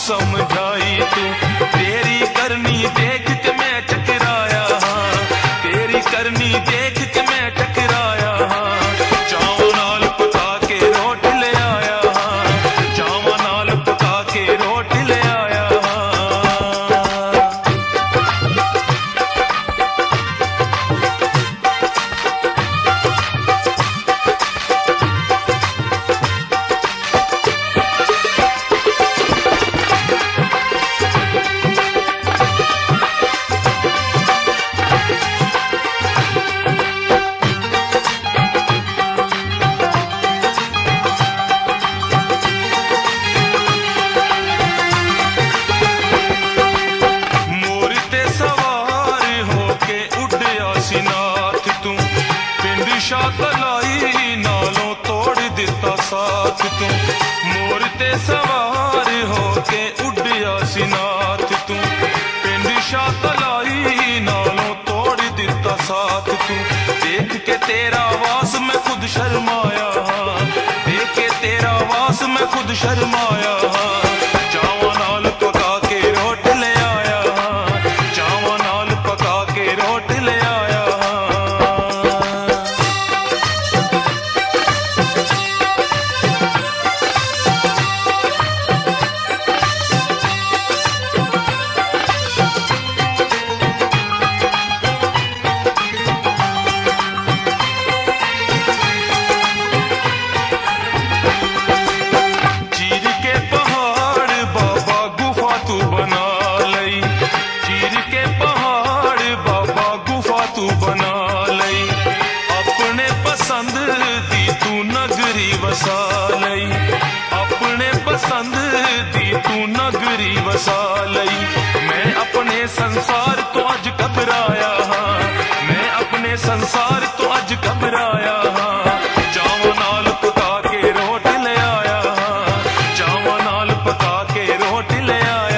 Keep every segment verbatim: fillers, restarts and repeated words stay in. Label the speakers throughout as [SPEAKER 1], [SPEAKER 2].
[SPEAKER 1] समझाई तू। तेरी करनी देख के मैं टकराया, तेरी करनी देख के मैं टकराया। चावां नाल पका के रोट ले आया, चावां नाल पका के रोट ले आया। शातलाई नालों तोड़ दिता साथ तू, मोर ते सवार होके उड़िया सी नाथ तू। पिंड शातलाई नालों तोड़ दिता साथ तू। देख के तेरा वास मैं खुद शर्माया, देख के तेरा वास मैं खुद शर्माया। चावां नाल पका के रोट ले आया, चावां नाल पका के रोट ले आया। तू बना लई अपने पसंद दी तू नगरी वसा लई, अपने पसंद दी तू नगरी वसा लई। मैं अपने संसार तो अज घबराया, मैं अपने संसार तो अज घबराया। चावां नाल पका के रोट ले आया, चावां नाल पका के रोट ले आया।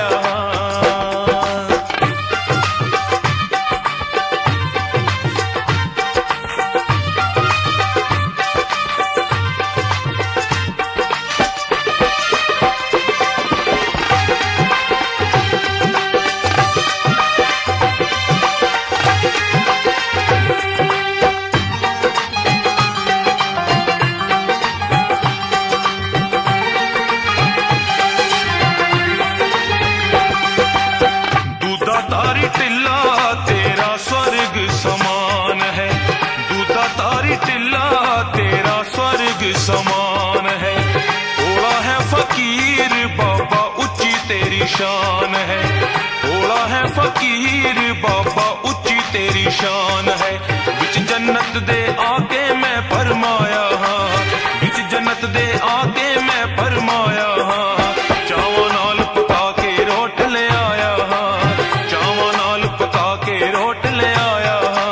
[SPEAKER 1] टिल्ला तेरा स्वर्ग समान है, दूधा तारी टिल्ला तेरा स्वर्ग समान है। भोला है फकीर बाबा ऊंची तेरी शान है, भोला है फकीर बाबा ऊंची तेरी शान है। बिच जन्नत दे आके मैं फरमाया, बिच जन्नत दे आके मैं फरमाया। चावां नाल पका के रोट ले आया, चावां नाल पका के रोट ले आया।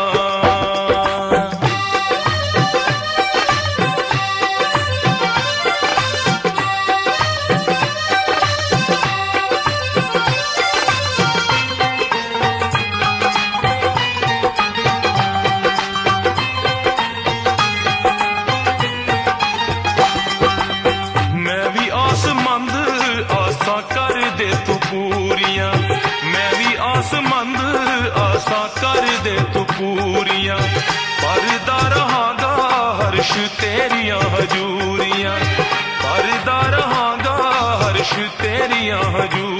[SPEAKER 1] मैं भी आसमंद आसा कर दे तू पूरियां, मैं भी आसमंद आसा कर दे तू पूरियां। परदा रहागा हर्ष तेरियां हजूरियां, परदा रहागा हर्ष तेरियां हजूरियां।